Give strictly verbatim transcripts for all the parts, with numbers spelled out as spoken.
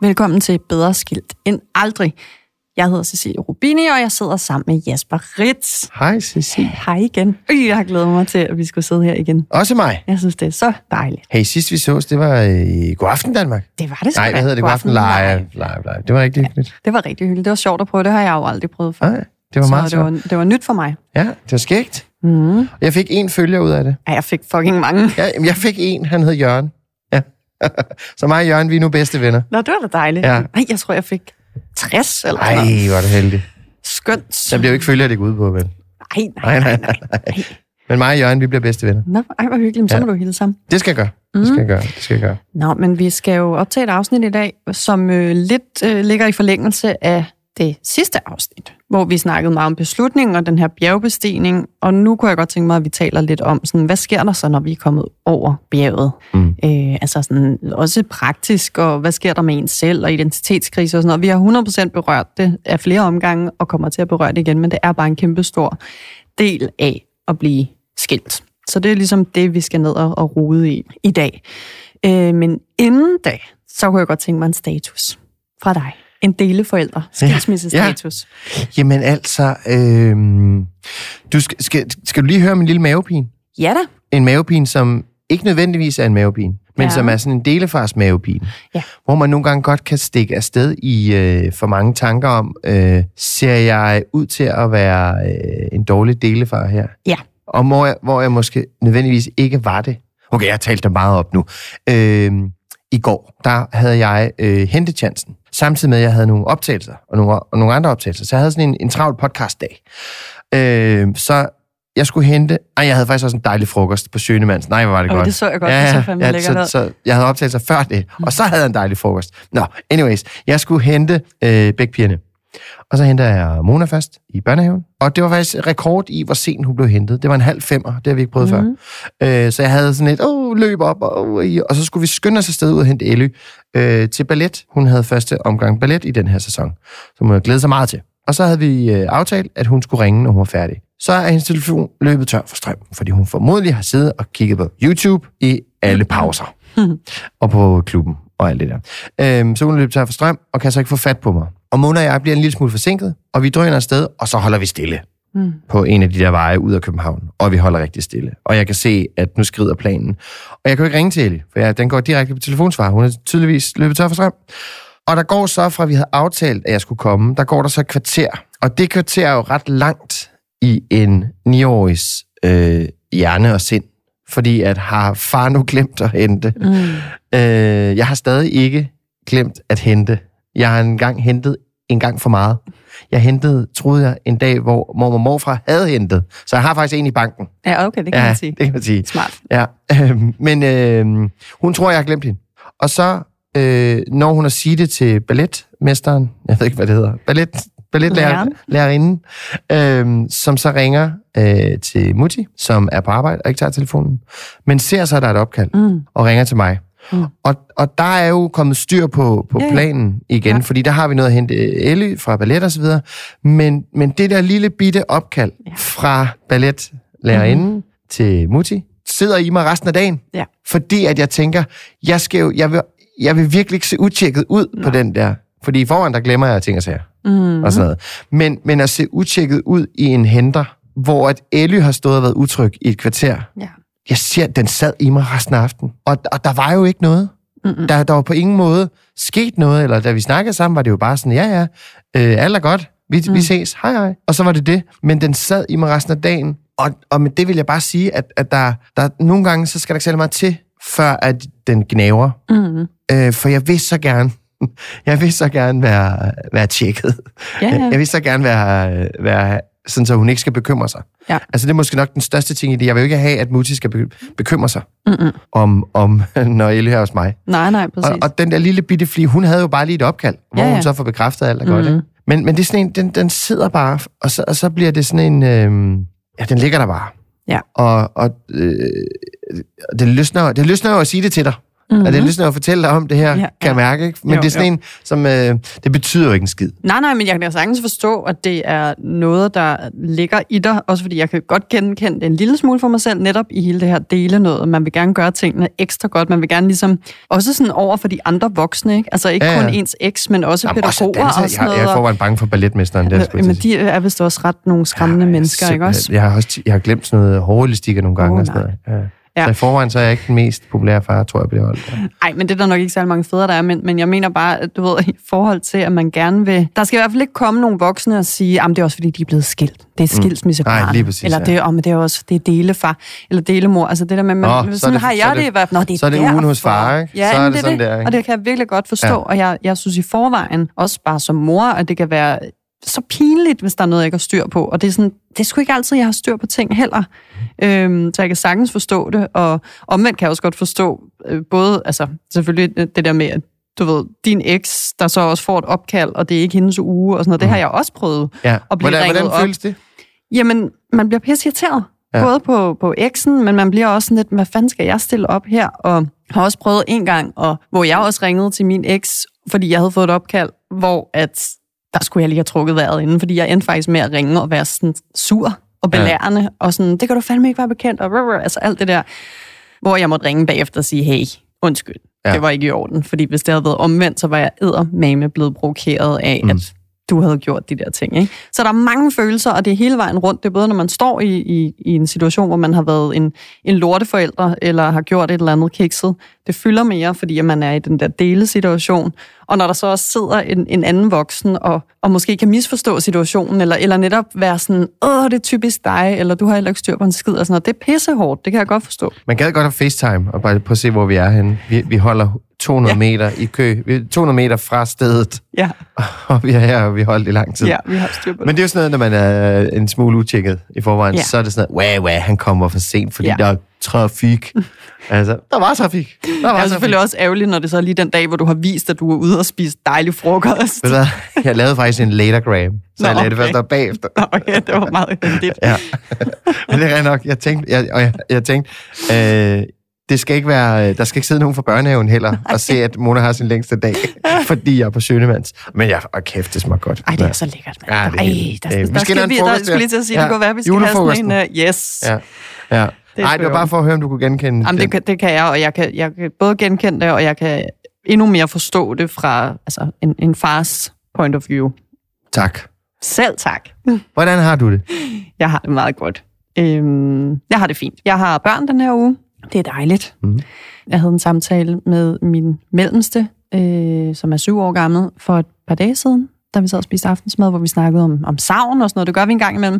Velkommen til Bedre Skilt end Aldrig. Jeg hedder Cecilie Rubini, og jeg sidder sammen med Jasper Ritz. Hej Cecilie. Hej igen. Øh, jeg har glædet mig til, at vi skulle sidde her igen. Også mig. Jeg synes, det er så dejligt. Hey, sidst vi sås, det var i God Aften Danmark. Det var det sgu. Nej, hvad hedder det? God Aften Live. Live, live. Det var rigtig hyggeligt. Ja, det var rigtig hyggeligt. Det var sjovt at prøve. Det har jeg jo aldrig prøvet før. Nej, det var meget så det var, det var nyt for mig. Ja, det var skægt. Mm. Jeg fik en følger ud af det. Ja, jeg fik fucking mange. Ja, jeg fik en, han hed Jørgen. Ja. Så mig og Jørgen, vi er nu bedste venner. Nå, det var da dejligt. Ja. Ej, jeg tror, jeg fik tres eller sådan noget. Ej, hvor er det heldigt. Skønt. Der bliver jo ikke følger, det går ud på, vel? Nej, nej, nej, nej. nej. Men mig og Jørgen, vi bliver bedste venner. Nå, ej, hvor hyggeligt. Så må ja. du hilse sammen. Det skal jeg gøre. Det Mm. skal jeg gøre. Det skal jeg gøre. Nå, men vi skal jo optage et afsnit i dag, som øh, lidt øh, ligger i forlængelse af det sidste afsnit, hvor vi snakkede meget om beslutningen og den her bjergbestigning, og nu kunne jeg godt tænke mig, at vi taler lidt om, sådan, hvad sker der så, når vi er kommet over bjerget? Mm. Øh, altså sådan, også praktisk, og hvad sker der med en selv, og identitetskrise og sådan noget. Vi har hundrede procent berørt det af flere omgange, og kommer til at berøre det igen, men det er bare en kæmpe stor del af at blive skilt. Så det er ligesom det, vi skal ned og, og rode i i dag. Øh, men inden da, så kunne jeg godt tænke mig en status fra dig. En deleforælder. Skilsmissestatus. Ja, ja. Jamen altså, øh, du skal, skal, skal du lige høre min lille mavepine? Ja da. En mavepine, som ikke nødvendigvis er en mavepine, men ja. som er sådan en delefars mavepine. Ja. Hvor man nogle gange godt kan stikke afsted i øh, for mange tanker om, øh, ser jeg ud til at være øh, en dårlig delefar her? Ja. Og hvor jeg, hvor jeg måske nødvendigvis ikke var det. Okay, jeg har talt dig meget op nu. Øh, I går, der havde jeg øh, hentechancen. Samtidig med, at jeg havde nogle optagelser, og nogle, og nogle andre optagelser. Så jeg havde sådan en, en travl podcastdag. Øh, så jeg skulle hente... Ej, jeg havde faktisk også en dejlig frokost på Schønemanns. Nej, hvor var det okay, godt. det så jeg godt. Ja, det så fandme ja, lækkert. så, så jeg havde optagelser før det, og så havde jeg en dejlig frokost. Nå, anyways. Jeg skulle hente øh, begge pigerne. Og så henter jeg Mona først i børnehaven. Og det var faktisk rekord i, hvor sent hun blev hentet. Det var en halv femmer, det har vi ikke prøvet mm-hmm. før. Øh, så jeg havde sådan et, åh, løb op, og, og så skulle vi skynde os afsted ud og hente Elly øh, til ballet. Hun havde første omgang ballet i den her sæson, som hun havde glædet sig meget til. Og så havde vi øh, aftalt, at hun skulle ringe, når hun var færdig. Så er hendes telefon løbet tør for strøm, fordi hun formodentlig har siddet og kigget på YouTube i alle pauser. og på klubben og alt det der. Øhm, så hun løb tør for strøm, og kan så ikke få fat på mig. Og Mona og jeg bliver en lille smule forsinket, og vi drøner afsted, og så holder vi stille mm. på en af de der veje ud af København. Og vi holder rigtig stille. Og jeg kan se, at nu skrider planen. Og jeg kan jo ikke ringe til Elly, for jeg, den går direkte på telefonsvar. Hun er tydeligvis løbet tør for strøm. Og der går så, fra vi havde aftalt, at jeg skulle komme, der går der så et kvarter. Og det kvarter er jo ret langt i en niårigs øh, hjerne og sind. Fordi at har far nu glemt at hente. Mm. Øh, jeg har stadig ikke glemt at hente. Jeg har engang hentet en gang for meget. Jeg hentede, troede jeg, en dag, hvor mor og morfar havde hentet. Så jeg har faktisk en i banken. Ja, okay, det kan ja, man sige. det kan man sige. Smart. Ja, øh, men øh, hun tror, jeg har glemt hende. Og så, øh, når hun har sige det til balletmesteren, jeg ved ikke, hvad det hedder, ballet, balletlærerinden, øh, som så ringer øh, til Mutti, som er på arbejde og ikke tager telefonen, men ser så, at der er et opkald, mm. og ringer til mig. Mm. Og, og der er jo kommet styr på, på ja, planen igen, ja. Fordi der har vi noget at hente Elly fra ballet og så videre, men, men det der lille bitte opkald ja. fra balletlærerinden mm-hmm. til Mutti, sidder i mig resten af dagen, ja. Fordi at jeg tænker, jeg, skal jo, jeg, vil, jeg vil virkelig ikke se utjekket ud Nej. På den der, fordi i forvejen, der glemmer jeg ting og sager, mm-hmm. og sådan noget. Men, men at se utjekket ud i en henter, hvor at Elly har stået og været utryg i et kvarter, ja. Jeg ser, at den sad i mig resten af aftenen. Og, og der var jo ikke noget. Der, der var på ingen måde sket noget, eller da vi snakkede sammen, var det jo bare sådan, ja, ja, øh, alt er godt, vi, mm. vi ses, hej, hej. Og så var det det. Men den sad i mig resten af dagen. Og, og med det vil jeg bare sige, at, at der, der nogle gange, så skal der ikke særlig meget til, før at den gnaver. Mm. Øh, for jeg vil så gerne, jeg vil så gerne være, være tjekket. Ja, ja. Jeg vil så gerne være, være sådan så hun ikke skal bekymre sig. Ja. Altså det er måske nok den største ting i det. Jeg vil jo ikke have, at Mutti skal bekymre sig Mm-mm. om, om når Elly er hos mig. Nej, nej, præcis. Og, og den der lille bitte fli, hun havde jo bare lige et opkald, hvor ja, ja. Hun så får bekræftet alt er mm-hmm. godt. Ikke? Men, men det er sådan en, den, den sidder bare, og så, og så bliver det sådan en, øh, ja, den ligger der bare. Ja. Og, og øh, det løsner det løsner jo at sige det til dig. Mm-hmm. Og det er lyst til at fortælle dig om det her, ja, kan jeg mærke, ikke? Men jo, det er sådan jo. en, som, øh, det betyder jo ikke en skid. Nej, nej, men jeg kan sagtens forstå, at det er noget, der ligger i dig, også fordi jeg kan godt genkende det en lille smule for mig selv, netop i hele det her dele noget. Man vil gerne gøre tingene ekstra godt, man vil gerne ligesom, også sådan over for de andre voksne, ikke? Altså ikke ja, ja. kun ens eks, men også Jamen, pædagoger også og sådan noget. Jeg, jeg får en bange for balletmesteren. Der, men, men de er vist også ret nogle skræmmende ja, mennesker, ikke også? Jeg har, også, jeg har glemt sådan noget hårelastikker nogle gange. Oh, og sådan noget. Ja. Ja. Så i forvejen, så er jeg ikke den mest populære far, tror jeg, på det hold. Nej, men det er der nok ikke særlig mange fædre, der er, men, men jeg mener bare, at du ved, i forhold til, at man gerne vil... Der skal i hvert fald ikke komme nogle voksne og sige, at det er også fordi, de er blevet skilt. Det er skilsmissebarn. Mm. Nej, lige præcis, eller det, ja. oh, det er også det er delefar, eller delemor. Altså det der med, man, Nå, sådan det, har jeg det, det i hvert fald. Nå, det er så er det ugen hos far, ikke? Ja, så er det, det sådan det. der, ikke? Og det kan jeg virkelig godt forstå, ja. og jeg, jeg synes i forvejen, også bare som mor, at det kan være så pinligt, hvis der er noget, jeg ikke har styr på. Og det er sådan, det er sgu ikke altid, jeg har styr på ting heller. Øhm, så jeg kan sagtens forstå det, og omvendt kan jeg også godt forstå, øh, både, altså selvfølgelig det der med, at du ved, din eks, der så også får et opkald, og det er ikke hendes uge, og sådan noget, det har jeg også prøvet ja. at blive hvordan, ringet hvordan op. føles det? Jamen, man bliver pisse irriteret. Ja. Både på, på eksen, men man bliver også sådan lidt, hvad fanden skal jeg stille op her? Og har også prøvet en gang, og, hvor jeg også ringede til min eks, fordi jeg havde fået et opkald, hvor at der skulle jeg lige have trukket vejret inden, fordi jeg endte faktisk med at ringe og være sådan sur og belærende, ja. og sådan, det kan du fandme ikke være bekendt, og rrr, altså alt det der, hvor jeg måtte ringe bagefter og sige, hey, undskyld, ja. det var ikke i orden, fordi hvis det havde været omvendt, så var jeg eddermame blevet provokeret af, mm. at du havde gjort de der ting, ikke? Så der er mange følelser, og det er hele vejen rundt. Det er både, når man står i, i, i en situation, hvor man har været en, en lorteforælder, eller har gjort et eller andet kikset. Det fylder mere, fordi man er i den der delesituation. Og når der så også sidder en, en anden voksen, og, og måske kan misforstå situationen, eller, eller netop være sådan, åh, det er typisk dig, eller du har heller ikke styr på en skid, og sådan noget. Det er pissehårdt, det kan jeg godt forstå. Man gad godt have FaceTime, og bare prøve at se, hvor vi er henne. Vi, vi holder to hundrede ja. meter i kø. Vi er to hundrede meter fra stedet. Ja. Og vi er her, og vi har holdt i lang tid. Ja, vi har styr på det. Men det er jo sådan noget, når man er en smule utjekket i forvejen, ja. så er det sådan noget, wah, wah, han kommer for sent, fordi ja. der er trafik. Altså, der var trafik. Der var det er selvfølgelig også ærgerligt, når det så er lige den dag, hvor du har vist, at du er ude og spise dejlig frokost. Ved du hvad? Jeg lavede faktisk en latergram, så Nå, jeg lagde det først op bagefter. Nå, okay, det var meget heldigt. Ja. Men det er rent nok. Jeg tænkte, jeg, og jeg, jeg tænkte øh, det skal ikke være, der skal ikke sidde nogen fra børnehaven heller og se, at Mona har sin længste dag, fordi jeg er på Schønemanns. Men jeg er kæft, det smager godt. Ej, det er så lækkert. Ja, det, Ej, der, der, der, skal vi, der skulle lige til at sige, ja. det kunne være, at vi skal have sådan en, uh, yes. Ja, ja. Det Nej, det var bare for at høre, om du kunne genkende Jamen, det. Kan, det kan jeg, og jeg kan, jeg kan både genkende det, og jeg kan endnu mere forstå det fra altså, en, en fars point of view. Tak. Selv tak. Hvordan har du det? Jeg har det meget godt. Øhm, jeg har det fint. Jeg har børn den her uge. Det er dejligt. Mm. Jeg havde en samtale med min mellemste, øh, som er syv år gammel, for et par dage siden, da vi sad og spiste aftensmad, hvor vi snakkede om, om savn og sådan noget. Det gør vi en gang imellem.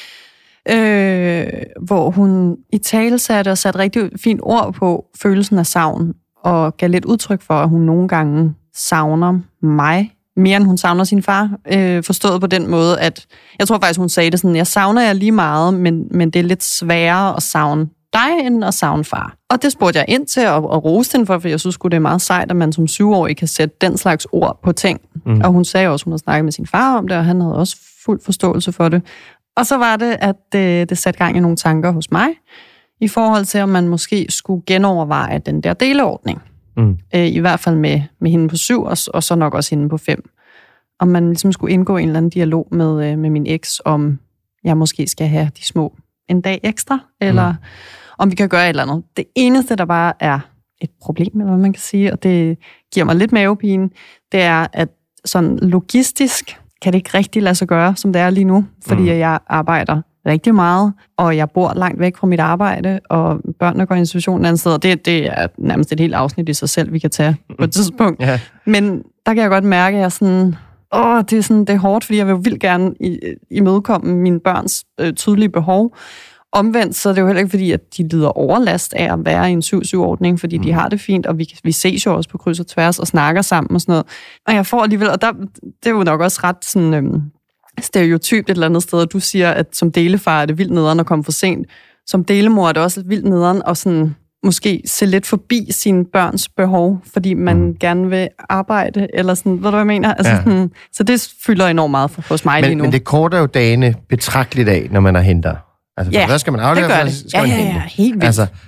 Øh, hvor hun i tale satte og satte rigtig fint ord på følelsen af savn, og gav lidt udtryk for, at hun nogle gange savner mig, mere end hun savner sin far. Øh, forstået på den måde, at jeg tror faktisk, hun sagde det sådan, jeg savner jer lige meget, men, men det er lidt sværere at savne dig, end at savne far. Og det spurgte jeg ind til, og, og roste hende for, for jeg synes det er meget sejt, at man som syvårig kan sætte den slags ord på ting. Mm. Og hun sagde også, at hun havde snakket med sin far om det, og han havde også fuld forståelse for det. Og så var det, at det, det satte gang i nogle tanker hos mig, i forhold til, om man måske skulle genoverveje den der deleordning. Mm. Øh, I hvert fald med, med hende på syv, og, og så nok også hende på fem. Om man ligesom skulle indgå en eller anden dialog med, øh, med min eks, om jeg måske skal have de små en dag ekstra, eller mm. om vi kan gøre et eller andet. Det eneste, der bare er et problem, eller hvad man kan sige, og det giver mig lidt mavepine, det er, at sådan logistisk kan det ikke rigtig lade sig gøre, som det er lige nu, fordi mm. jeg arbejder rigtig meget, og jeg bor langt væk fra mit arbejde, og børnene går i institutionen et andet sted, og det, det er nærmest et helt afsnit i sig selv, vi kan tage på et tidspunkt. Yeah. Men der kan jeg godt mærke, at jeg sådan, åh, det er, sådan, det er hårdt, fordi jeg vil vildt gerne imødekomme mine børns øh, tydelige behov. Omvendt, så er det jo heller ikke fordi, at de lider overlast af at være i en syv syv-ordning, fordi mm. de har det fint, og vi, vi ses jo også på kryds og tværs og snakker sammen og sådan noget. Og jeg får alligevel, og der, det er jo nok også ret sådan, øhm, stereotypt et eller andet sted, at du siger, at som delefar er det vildt nederen at komme for sent. Som delemor er det også vildt nederen at sådan, måske se lidt forbi sine børns behov, fordi man mm. gerne vil arbejde, eller sådan, ved du, hvad jeg mener? Altså, ja. sådan, så det fylder enormt meget for, hos mig men, lige nu. Men det korter jo dagene betragteligt af, når man er henter. Altså, ja, hvad skal man aflevere? Det gør det. Ja, ja, ja, helt vildt. Altså,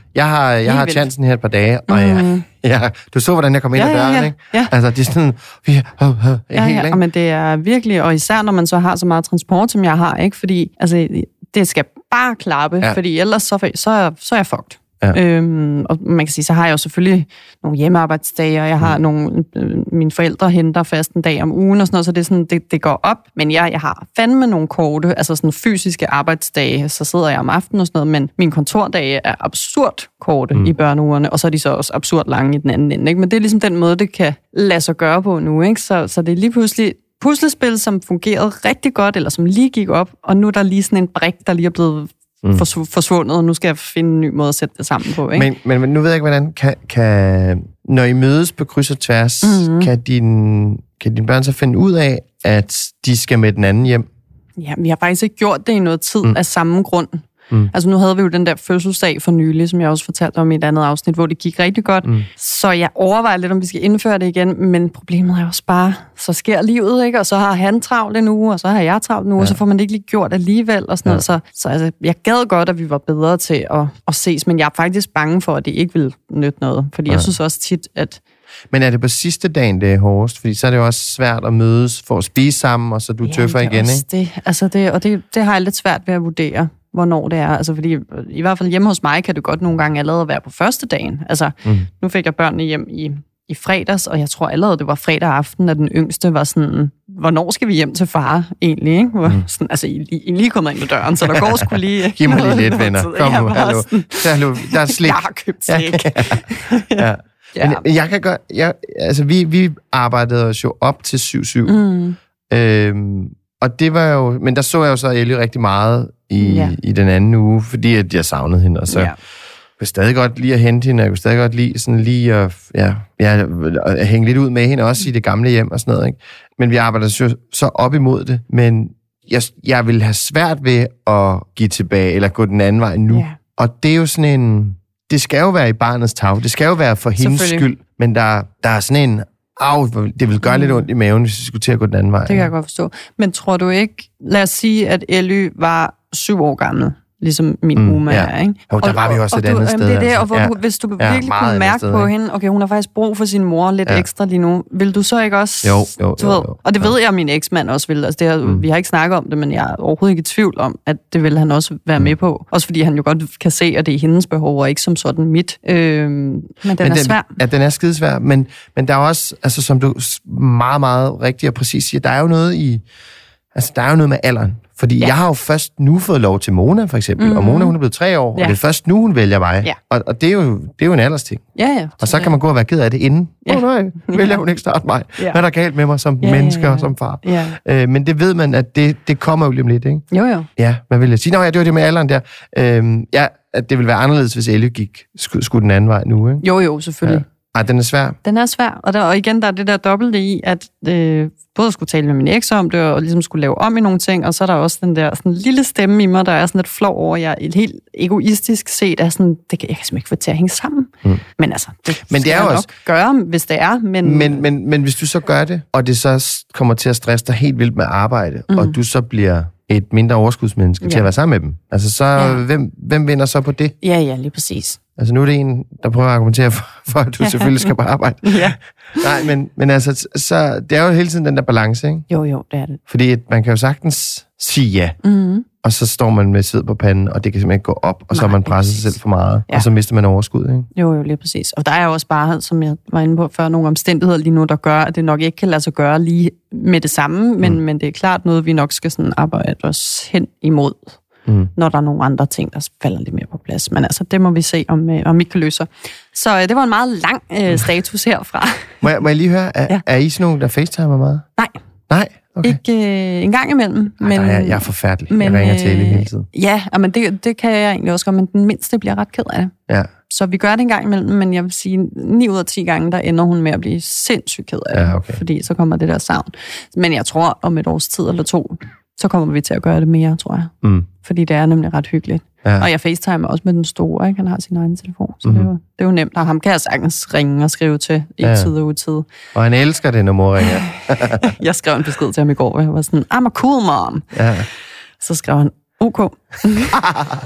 Jeg har, jeg har chancen her et par dage, og Mm. jeg, ja, du så, hvordan jeg kom ind Ja, ad døren, ja, ja. ikke? Ja. Altså, det er sådan, vi er øh, øh, Ja, helt, ja, ikke? men det er virkelig, og især når man så har så meget transport, som jeg har, ikke? Fordi altså, det skal bare klappe, Ja. fordi ellers så, så, så er jeg fucked. Ja. Øhm, og man kan sige, så har jeg jo selvfølgelig nogle hjemmearbejdsdage, og jeg har Mm. nogle, øh, mine forældre henter fast en dag om ugen og sådan noget, så det, er sådan, det, det går op. Men jeg, jeg har fandme nogle korte, altså sådan fysiske arbejdsdage, så sidder jeg om aftenen og sådan noget, men mine kontordage er absurd korte mm. i børneugerne, og så er de så også absurd lange i den anden ende. Ikke? Men det er ligesom den måde, det kan lade sig gøre på nu. Ikke? Så, så det er lige pludselig puslespil, som fungerede rigtig godt, eller som lige gik op, og nu er der lige sådan en brik, der lige er blevet Mm. forsvundet, og nu skal jeg finde en ny måde at sætte det sammen på. Ikke? Men, men, men nu ved jeg ikke, hvordan kan, kan når I mødes på kryds og tværs, mm-hmm. kan, din, kan dine børn så finde ud af, at de skal med den anden hjem? Ja, vi har faktisk ikke gjort det i noget tid mm. af samme grund. Mm. Altså nu havde vi jo den der fødselsdag for nylig, som jeg også fortalte om i et andet afsnit, hvor det gik rigtig godt. Mm. Så jeg overvejer lidt, om vi skal indføre det igen, men problemet er også bare, så sker livet, ikke? Og så har han travlt en uge, og så har jeg travlt en uge, ja. Og så får man det ikke lige gjort alligevel, og sådan ja. noget. Så, så altså, jeg gad godt, at vi var bedre til at, at ses, men jeg er faktisk bange for, at det ikke vil nytte noget, fordi ja. jeg synes også tit, at men er det på sidste dagen, det er hårdest? Fordi så er det jo også svært at mødes for at spise sammen, og så du ja, tøffer igen, ikke? Det, altså det, og det, det har jeg lidt svært ved at vurdere, hvornår det er. Altså fordi, i hvert fald hjemme hos mig, kan det godt nogle gange allerede være på første dagen. Altså, mm. nu fik jeg børnene hjem i, i fredags, og jeg tror allerede, det var fredag aften, at den yngste var sådan, hvornår skal vi hjem til far egentlig, ikke? Hvor, mm. sådan, altså, I, I lige kommet ind ad døren, så der går sgu lige... Giv mig lige lidt, venner. Kom nu, hallo. hallo. Der er slik. Jeg har købt slik. ja. ja. Ja. Men jeg kan godt... Jeg, altså, vi, vi arbejdede os jo op til syv syv. Mm. Øhm, og det var jo... Men der så jeg jo så Ellie rigtig meget i, ja. i den anden uge, fordi at jeg savnede hende, og så... Ja. Jeg kunne stadig godt lide at hente hende, jeg kunne stadig godt lide sådan lige at, ja, ja, at hænge lidt ud med hende, også i det gamle hjem og sådan noget, ikke? Men vi arbejder så, så op imod det, men jeg, jeg vil have svært ved at give tilbage, eller gå den anden vej nu. Yeah. Og det er jo sådan en... Det skal jo være i barnets tag, det skal jo være for hendes skyld, men der, der er sådan en... Au, det vil gøre mm. lidt ondt i maven, hvis vi skulle til at gå den anden vej. Det kan jeg godt forstå. Men tror du ikke... Lad os sige, at Elly var syv år gammel, ligesom min mm, Uma ja. er, ikke? Jo, der var vi også og, et og andet du, sted. Det er det, altså. og hvor ja. du, hvis du ja, virkelig kunne mærke sted, på ikke? hende, okay, hun har faktisk brug for sin mor lidt ja. ekstra lige nu, vil du så ikke også... Jo, jo, jo, jo, jo. Og det ved jeg, at min eksmand også vil. Altså, det er, mm. Vi har ikke snakket om det, men jeg er overhovedet ikke i tvivl om, at det vil han også være mm. med på. Også fordi han jo godt kan se, at det er hendes behov, og ikke som sådan mit. Øhm, men den men er den, svær. Ja, den er skidesvær, men, men der er også, altså som du meget, meget rigtigt og præcis siger, der er jo noget i... Altså, der er jo noget med alderen. Fordi ja. jeg har jo først nu fået lov til Mona, for eksempel. Mm-hmm. Og Mona, hun er blevet tre år, ja. og det er først nu, hun vælger mig. Ja. Og, og det, er jo, det er jo en aldersting. Ja, ja. Og så kan man gå og være ked af det inden. Åh ja. oh, nej, vælger hun ikke snart mig? Ja. Hvad er der galt med mig som ja, menneske ja, ja. og som far? Ja. Øh, men det ved man, at det, det kommer jo lige om lidt, ikke? Jo, jo. Ja, hvad vil jeg sige? Nå ja, det var det med alderen der. Øh, ja, at det ville være anderledes, hvis Ellie gik skulle, skulle den anden vej nu, ikke? Jo, jo, selvfølgelig. Ja. Ej, den er svær. Den er svær, og, der, og igen, der er det der dobbelte i, at øh, både skulle tale med min eks om det, og ligesom skulle lave om i nogle ting, og så er der også den der sådan lille stemme i mig, der er sådan lidt flov over, jeg er helt egoistisk set, er sådan, det kan jeg simpelthen ikke få til at hænge sammen. Mm. Men altså, det, men det er jeg også... nok gøre, hvis det er, men... Men, men... men hvis du så gør det, og det så kommer til at stresse dig helt vildt med arbejde, mm. og du så bliver et mindre overskudsmenneske ja. til at være sammen med dem, altså så, ja. hvem, hvem vinder så på det? Ja, ja, lige præcis. Altså nu er det en, der prøver at argumentere for, for at du ja. selvfølgelig skal på arbejde. Ja. Nej, men, men altså, så, det er jo hele tiden den der balance, ikke? Jo, jo, det er det. Fordi at man kan jo sagtens sige ja, mm-hmm. og så står man med sved på panden, og det kan simpelthen ikke gå op, og Nej, så har man presset sig selv for meget, ja. og så mister man overskud, ikke? Jo, jo, lige præcis. Og der er jo også bare, som jeg var inde på før, nogle omstændigheder lige nu, der gør, at det nok ikke kan lade sig gøre lige med det samme, men, mm. men det er klart noget, vi nok skal sådan arbejde os hen imod. Mm. Når der er nogle andre ting, der falder lidt mere på plads. Men altså, det må vi se, om, øh, om vi kan løse. Så øh, det var en meget lang øh, status herfra. må, jeg, må jeg lige høre, er, ja. er I sådan nogen, der facetimer meget? Nej. Nej? Okay. Ikke øh, en gang imellem. Ej, men, jeg, jeg er forfærdelig. Men, jeg ringer til Ellie hele tiden. Ja, men det, det kan jeg egentlig også godt, men den mindste bliver ret ked af det. Ja. Så vi gør det en gang imellem, men jeg vil sige, ni ud af ti gange, der ender hun med at blive sindssygt ked af det. Ja, okay. Fordi så kommer det der savn. Men jeg tror, om et års tid eller to, så kommer vi til at gøre det mere, tror jeg. Mm. Fordi det er nemlig ret hyggeligt. Ja. Og jeg facetimer også med den store, ikke? Han har sin egen telefon, så mm-hmm. det, er jo, det er jo nemt. Og ham kan jeg sagtens ringe og skrive til i ja. tid og utid. Og han elsker det, når mor ringer. Jeg skrev en besked til ham i går, jeg var sådan, I'm a cool mom. Ja. Så skrev han, ok.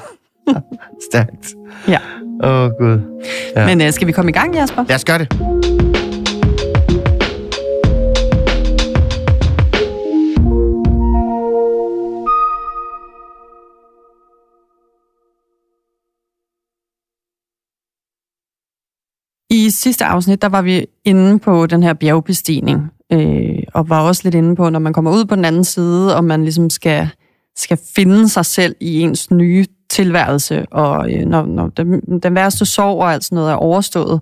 Stærkt. Ja. Åh, oh, Gud. Ja. Men øh, skal vi komme i gang, Jasper? Lad os gøre det. I sidste afsnit, der var vi inde på den her bjergbestigning, øh, og var også lidt inde på, når man kommer ud på den anden side, og man ligesom skal, skal finde sig selv i ens nye tilværelse, og øh, når, når den, den værste sorg og alt sådan noget er overstået,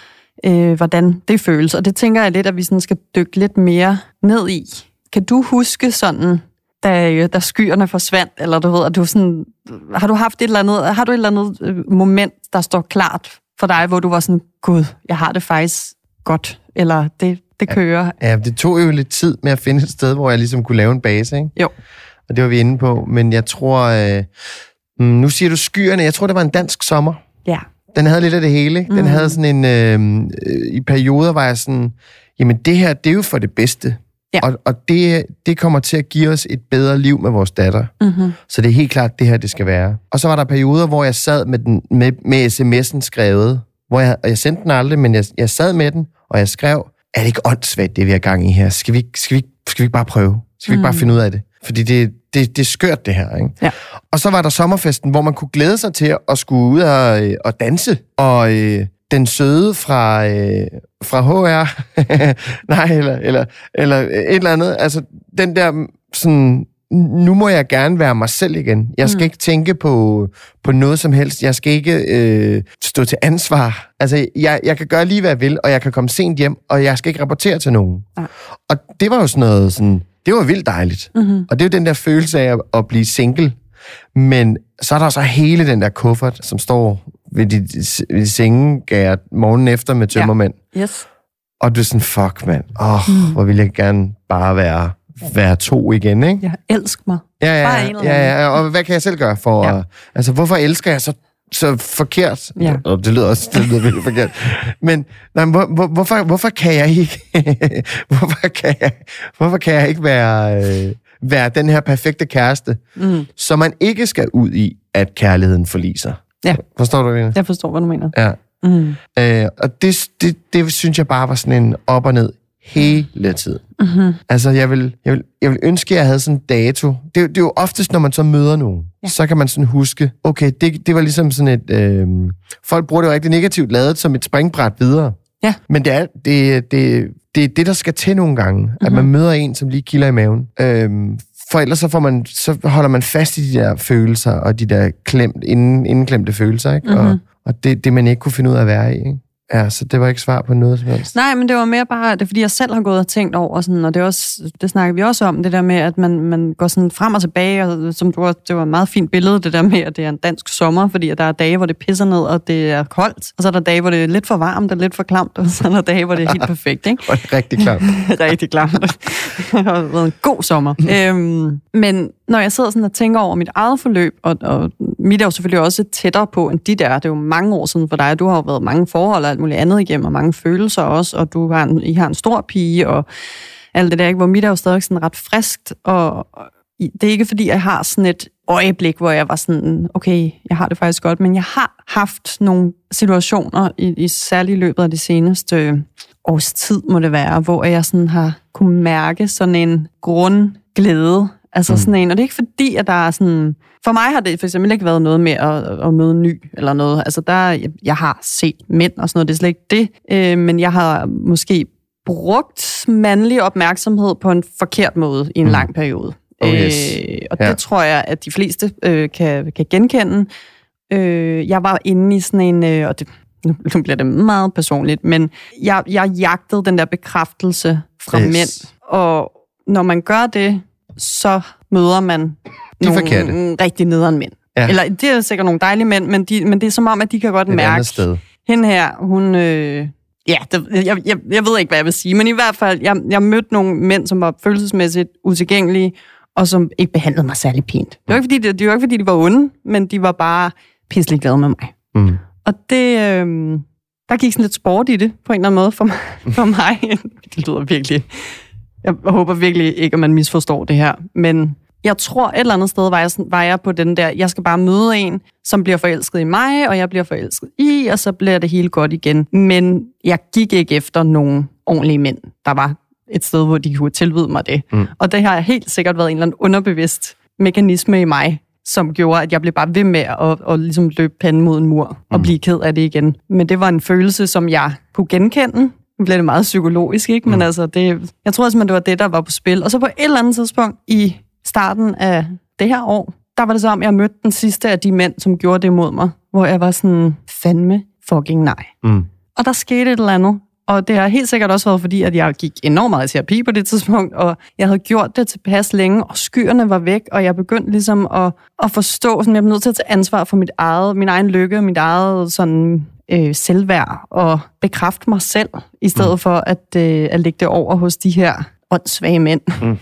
øh, hvordan det føles. Og det tænker jeg lidt, at vi sådan skal dykke lidt mere ned i. Kan du huske sådan, da, da skyerne forsvandt, eller du ved, at du sådan, har du haft et eller andet, har du et eller andet moment, der står klart for dig, hvor du var sådan, gud, jeg har det faktisk godt, eller det, det kører? Ja, det tog jo lidt tid med at finde et sted, hvor jeg ligesom kunne lave en base, ikke? Jo. Og det var vi inde på, men jeg tror, øh, nu siger du skyerne, jeg tror, det var en dansk sommer. Ja. Den havde lidt af det hele, ikke? Den mm. havde sådan en, øh, i perioder var jeg sådan, jamen det her, det er jo for det bedste. Ja. Og, og det, det kommer til at give os et bedre liv med vores datter. Mm-hmm. Så det er helt klart, det her, det skal være. Og så var der perioder, hvor jeg sad med, den, med, med sms'en skrevet, hvor jeg, og jeg sendte den aldrig, men jeg, jeg sad med den, og jeg skrev, er det ikke åndssvagt, det vi har gang i her? Skal vi, skal vi, skal vi ikke bare prøve? Skal vi ikke mm. bare finde ud af det? Fordi det, det, det er skørt, det her, ikke? Ja. Og så var der sommerfesten, hvor man kunne glæde sig til at skulle ud og, og danse, og øh, den søde fra, øh, fra H R, nej, eller, eller, eller et eller andet, altså den der sådan, nu må jeg gerne være mig selv igen. Jeg skal mm. ikke tænke på, på noget som helst. Jeg skal ikke øh, stå til ansvar. Altså, jeg, jeg kan gøre lige, hvad jeg vil, og jeg kan komme sent hjem, og jeg skal ikke rapportere til nogen. Ja. Og det var jo sådan noget sådan, det var vildt dejligt. Mm-hmm. Og det er jo den der følelse af at, at blive single. Men så er der så hele den der kuffert, som står ved de, ved de sengegærer morgenen efter med tømmermænd. Ja. Yes. Og du er sådan, fuck, mand. Åh, oh, mm. hvor vil jeg gerne bare være, være to igen, ikke? Jeg elsker mig. Ja, ja, bare en eller ja, ja, og hvad kan jeg selv gøre for ja. at... Altså, hvorfor elsker jeg så, så forkert? Ja. Oh, det lyder også det lyder virkelig forkert. Men nej, hvor, hvor, hvorfor, hvorfor kan jeg ikke... hvorfor, kan jeg, hvorfor kan jeg ikke være... Øh, være den her perfekte kæreste, mm. så man ikke skal ud i, at kærligheden forliser. Ja. Forstår du det? Jeg forstår, hvad du mener. Ja. Mm. Øh, og det, det, det synes jeg bare var sådan en op og ned hele tiden. Mm-hmm. Altså, jeg vil, jeg, vil, jeg vil ønske, at jeg havde sådan en dato. Det, det er jo oftest, når man så møder nogen, ja. Så kan man sådan huske, okay, det, det var ligesom sådan et... Øh, folk bruger det jo rigtig negativt lavet som et springbræt videre. Ja. Men det er det, det, det, er det, der skal til nogle gange, mm-hmm. at man møder en, som lige kilder i maven. Øhm, for ellers så, får man, så holder man fast i de der følelser, og de der klemt, inden, indklemte følelser, ikke? Mm-hmm. Og, og det, det, man ikke kunne finde ud af at være i, ikke? Ja, så det var ikke svar på noget som helst. Nej, men det var mere bare, det er fordi, jeg selv har gået og tænkt over, sådan, og det, er også, det snakker vi også om, det der med, at man, man går sådan frem og tilbage, og som du også, det var et meget fint billede, det der med, at det er en dansk sommer, fordi der er dage, hvor det pisser ned, og det er koldt, og så er der dage, hvor det er lidt for varmt og lidt for klamt, og så er der dage, hvor det er helt perfekt, ikke? Og det er rigtig klamt. rigtig klamt. Det har været en god sommer. øhm, men når jeg sidder sådan og tænker over mit eget forløb, og, og mit er jo selvfølgelig også tættere på end dit er, det er jo mange år siden for dig, du har jo været mange forhold og alt muligt andet igennem, og mange følelser også, og du har en, I har en stor pige, og alt det der, ikke? Hvor mit er jo stadig sådan ret friskt, og det er ikke fordi, jeg har sådan et øjeblik, hvor jeg var sådan, okay, jeg har det faktisk godt, men jeg har haft nogle situationer, i, i særligt løbet af det seneste års tid, må det være, hvor jeg sådan har kunne mærke sådan en grundglæde. Altså mm. sådan en, og det er ikke fordi, at der er sådan... For mig har det for eksempel ikke været noget med at, at møde ny eller noget. Altså der, jeg, jeg har set mænd og sådan noget, det er slet ikke det. Øh, men jeg har måske brugt mandlig opmærksomhed på en forkert måde i en mm. lang periode. Oh, yes. øh, og ja. Det tror jeg, at de fleste øh, kan, kan genkende. Øh, jeg var inde i sådan en... Øh, og det, nu bliver det meget personligt, men jeg, jeg jagtede den der bekræftelse fra yes. mænd. Og når man gør det, så møder man de nogle forkerte. rigtig nederen mænd. Ja. Eller det er sikkert nogle dejlige mænd, men, de, men det er som om, at de kan godt et mærke, hende her, hun... Øh, ja, det, jeg, jeg, jeg ved ikke, hvad jeg vil sige, men i hvert fald, jeg, jeg mødte nogle mænd, som var følelsesmæssigt utilgængelige, og som ikke behandlede mig særlig pænt. Det var ikke, fordi, det, det var ikke, fordi de var onde, men de var bare pisselig glade med mig. Mm. Og det... Øh, der gik sådan lidt sport i det, på en eller anden måde, for mig. For mig. Det lyder virkelig... Jeg håber virkelig ikke, at man misforstår det her. Men Jeg tror, et eller andet sted var jeg, sådan, var jeg på den der, jeg skal bare møde en, som bliver forelsket i mig, og jeg bliver forelsket i, og så bliver det hele godt igen. Men jeg gik ikke efter nogen ordentlige mænd, der var et sted, hvor de kunne tilbyde mig det. Mm. Og det har helt sikkert været en eller anden underbevidst mekanisme i mig, som gjorde, at jeg blev bare ved med at, at ligesom løbe panden mod en mur og mm. blive ked af det igen. Men det var en følelse, som jeg kunne genkende. Nu blev det meget psykologisk, ikke? Men mm. altså, det, jeg tror simpelthen, det var det, der var på spil. Og så på et eller andet tidspunkt i starten af det her år, der var det så, om jeg mødte den sidste af de mænd, som gjorde det mod mig, hvor jeg var sådan, fandme fucking nej. Mm. Og der skete et eller andet. Og det har helt sikkert også været, fordi at jeg gik enormt meget i terapi på det tidspunkt, og jeg havde gjort det tilpas længe, og skyerne var væk, og jeg begyndte ligesom at, at forstå, sådan, jeg blev nødt til at tage ansvar for mit eget, min egen lykke, mit eget sådan, øh, selvværd, og bekræfte mig selv, i stedet mm. for at, øh, at lægge det over hos de her åndssvage mænd. Mm.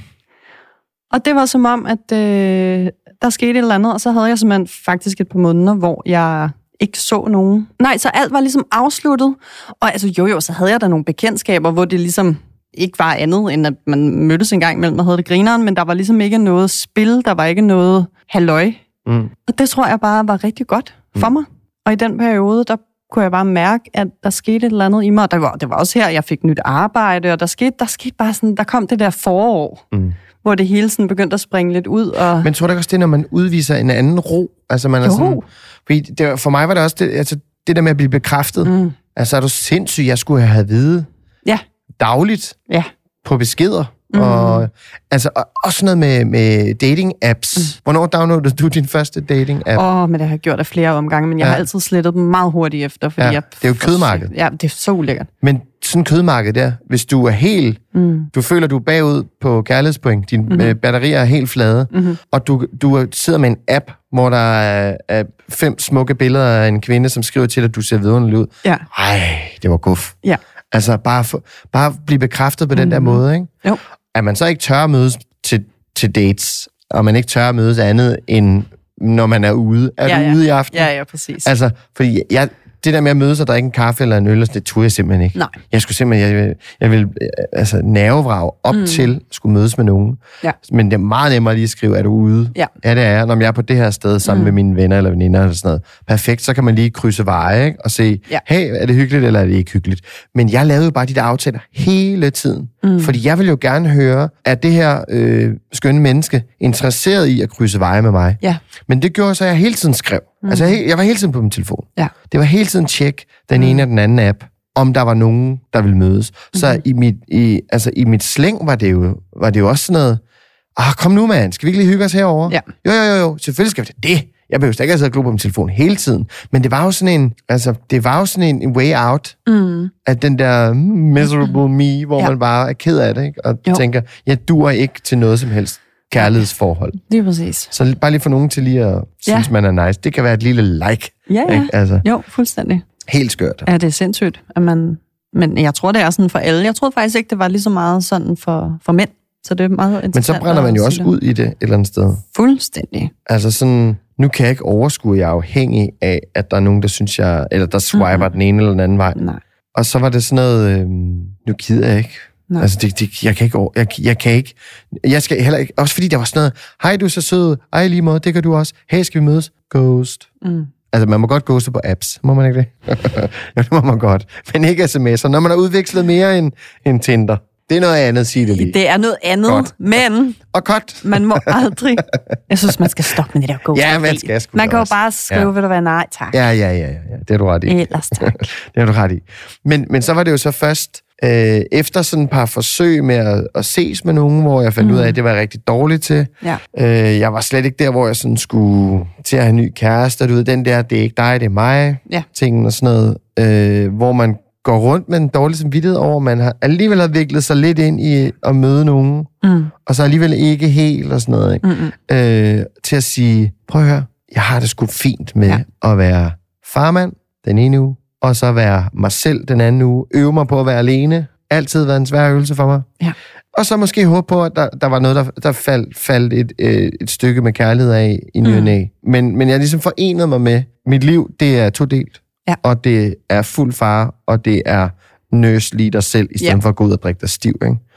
Og det var som om, at øh, der skete et eller andet, og så havde jeg simpelthen faktisk et par måneder, hvor jeg ikke så nogen. Nej, så alt var ligesom afsluttet. Og altså jo jo, så havde jeg da nogle bekendtskaber, hvor det ligesom ikke var andet, end at man mødtes en gang imellem og havde det grineren, men der var ligesom ikke noget spil, der var ikke noget halløj. Mm. Og det tror jeg bare var rigtig godt for mm. mig. Og i den periode, der kunne jeg bare mærke, at der skete et eller andet i mig. Der var, det var også her, jeg fik nyt arbejde, og der skete, der skete bare sådan, der kom det der forår, mm. hvor det hele sådan begyndte at springe lidt ud. Og... Men tror du også det, når man udviser en anden ro? Altså man er sådan, fordi det, for mig var det også det, altså det der med at blive bekræftet. Mm. Altså er du sindssyg, jeg skulle have vide ja. dagligt ja. på beskeder. Mm. Og, altså, og også noget med, med dating-apps. Mm. Hvornår downloadede du din første dating-app? Åh, oh, men det har jeg gjort af flere omgange, men jeg ja. har altid slettet dem meget hurtigt efter, fordi ja. jeg... Det er jo kødmarked. Ja, det er så ulækkert. Men sådan en kødmarked der, hvis du er helt... Mm. Du føler, du er bagud på kærlighedspoint, dine mm-hmm. batterier er helt flade, mm-hmm. og du, du sidder med en app, hvor der er, er fem smukke billeder af en kvinde, som skriver til dig, at du ser vidunderligt ud. Ja. Ej, det var guf. Ja. Altså, bare, for, bare blive bekræftet på mm. den der måde, ikke? Jo. At man så ikke tør at mødes til, til dates, og man ikke tør at mødes andet, end når man er ude. Er ja, du ja. ude i aften? Ja, ja, præcis. Altså, fordi jeg, det der med at mødes og drikke en kaffe eller en øl, det turde jeg simpelthen ikke. Nej. Jeg skulle simpelthen, jeg, jeg vil altså nervevrage op mm. til at skulle mødes med nogen. Ja. Men det er meget nemmere lige at skrive, er du ude? Ja. Ja, det er jeg. Når jeg er på det her sted sammen mm. med mine venner eller veninder eller sådan noget. Perfekt, så kan man lige krydse veje, ikke? Og se, ja. hey, er det hyggeligt eller er det ikke hyggeligt? Men jeg lavede jo bare de der aftaler hele tiden. Mm. Fordi jeg vil jo gerne høre, at det her øh, skønne menneske interesseret i at krydse veje med mig. Ja. Men det gjorde så, jeg hele tiden skrev. Mm. Altså, jeg, jeg var hele tiden på min telefon. Ja. Det var hele tiden tjek den mm. ene og den anden app, om der var nogen, der ville mødes. Mm. Så i mit, i, altså, i mit slæng var det, jo, var det jo også sådan noget, ah, kom nu, mand, skal vi ikke lige hygge os herovre? Ja. Jo, jo, jo, jo, selvfølgelig skal vi det. det. Jeg behøver ikke at sidde og glo på min telefon hele tiden. Men det var jo sådan en, altså, det var jo sådan en, en way out mm. af den der miserable me, hvor ja. man bare er ked af det, ikke? Og jo. tænker, jeg duer ikke til noget som helst kærlighedsforhold. Det er præcis. Så bare lige få nogen til lige at ja. synes, man er nice. Det kan være et lille like. Ja, ja. Ikke? Altså, jo, fuldstændig. Helt skørt. Ja, det er sindssygt, at man... Men jeg tror, det er sådan for alle. Jeg troede faktisk ikke, det var lige så meget sådan for, for mænd. Så det er meget interessant. Men så brænder man jo også ud i det et eller andet sted. Fuldstændig. Altså sådan, nu kan jeg ikke overskue, jeg er afhængig af, at der er nogen, der synes jeg, eller der swiper mm-hmm. den ene eller den anden vej. Nej. Og så var det sådan noget, øh, nu gider jeg ikke. Nej. Altså, det, det, jeg kan ikke over, jeg, jeg kan ikke, jeg skal heller ikke, også fordi der var sådan noget, hej, du er så sød, ej, lige måde, det kan du også, hey, skal vi mødes? Ghost. Mm. Altså, man må godt ghoste på apps, må man ikke det? Ja, det må man godt, men ikke sms'er, når man har udvekslet mere end, end Tinder. Det er noget andet, sig det lige. Det er noget andet, godt. Men... Og cut. Man må aldrig... Jeg synes, man skal stoppe med det der ghost. Ja, man skal sgu Man kan jo også. bare skrive, ja. vil du være nej, tak. Ja, ja, ja, ja, det er du ret i. Ellers tak. Det er du ret i. Men, men så var det jo så først, øh, efter sådan et par forsøg med at, at ses med nogen, hvor jeg fandt mm. ud af, at det var jeg rigtig dårligt til. Ja. Øh, jeg var slet ikke der, hvor jeg sådan skulle til at have en ny kæreste. Du ved, den der, det er ikke dig, det er mig. Ja. Tingen og sådan noget. Øh, hvor man går rundt med en dårlig samvittighed over, man har alligevel har viklet sig lidt ind i at møde nogen, mm. og så alligevel ikke helt og sådan noget, ikke? Øh, til at sige, prøv at høre, jeg har det sgu fint med ja. at være farmand den ene uge, og så være mig selv den anden uge, øve mig på at være alene, altid været en svær øvelse for mig. Ja. Og så måske håbe på, at der, der var noget, der, der faldt, faldt et, øh, et stykke med kærlighed af i ny og næ. Men, men jeg ligesom forenede mig med, mit liv, det er todelt. Ja. Og det er fuld fare, og det er nøs lige dig selv, i stedet ja. for at gå ud og drikke dig stiv. Ikke?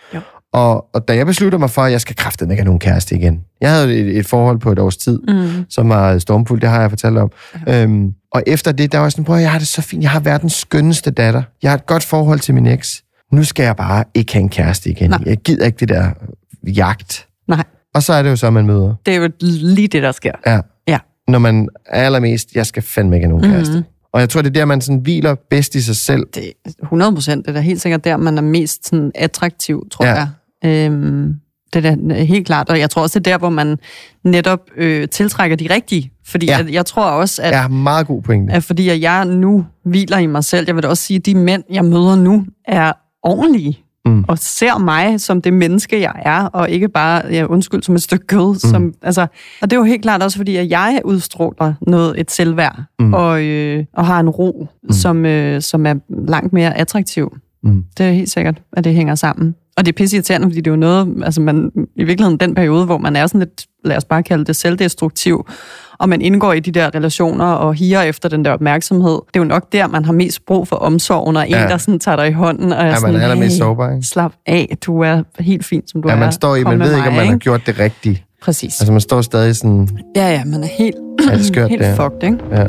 Og, og da jeg beslutter mig for, at jeg skal kraftedeme ikke have nogen kæreste igen. Jeg havde et, et forhold på et års tid, mm. som var stormfuldt, det har jeg fortalt om. Ja. Øhm, og efter det, der var sådan, prøv, jeg har det så fint, jeg har verdens skønneste datter. Jeg har et godt forhold til min eks. Nu skal jeg bare ikke have en kæreste igen. Nej. Jeg gider ikke det der jagt. Nej. Og så er det jo så, man møder. Det er jo lige det, der sker. Ja. Ja. Når man er allermest, jeg skal fandme ikke have nogen kæreste. Mm-hmm. Og jeg tror, det er der, man sådan hviler bedst i sig selv. Det er hundrede procent. Det er da helt sikkert der, man er mest sådan attraktiv, tror ja. jeg. Øhm, det er da helt klart. Og jeg tror også, det er der, hvor man netop øh, tiltrækker de rigtige. Fordi ja. jeg, jeg tror også, at... Jeg har meget god pointe. At fordi at jeg nu hviler i mig selv, jeg vil da også sige, at de mænd, jeg møder nu, er ordentlige. Mm. Og ser mig som det menneske, jeg er, og ikke bare, ja, undskyld, som et stykke kød. Mm. Som, altså, og det er jo helt klart også, fordi at jeg udstråler noget, et selvværd, mm. og, øh, og har en ro, mm. som, øh, som er langt mere attraktiv. Mm. Det er helt sikkert, at det hænger sammen. Og det er pisseirriterende, fordi det er jo noget, altså man, i virkeligheden den periode, hvor man er sådan lidt, lad os bare kalde det selvdestruktiv, og man indgår i de der relationer og higer efter den der opmærksomhed. Det er jo nok der, man har mest brug for omsorgen, og en, ja. der sådan tager dig i hånden, og er ja, sådan, man er hey, mest sårbar, ikke? Slap af, du er helt fint, som du ja, er. Man står i, man ved ikke, om man har gjort det rigtigt. Præcis. Altså man står stadig sådan... Ja, ja, man er helt, ja, det er skørt, helt det fucked, ikke? Ja.